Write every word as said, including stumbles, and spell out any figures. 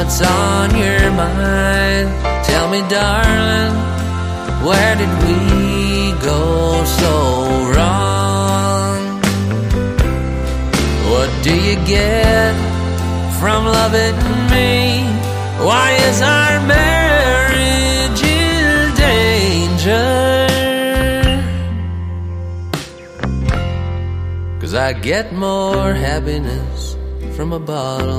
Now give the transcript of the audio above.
what's on your mind. Tell me, darling, where did we go so wrong? What do you get from loving me? Why is our marriage in danger? 'Cause I get more happiness from a bottle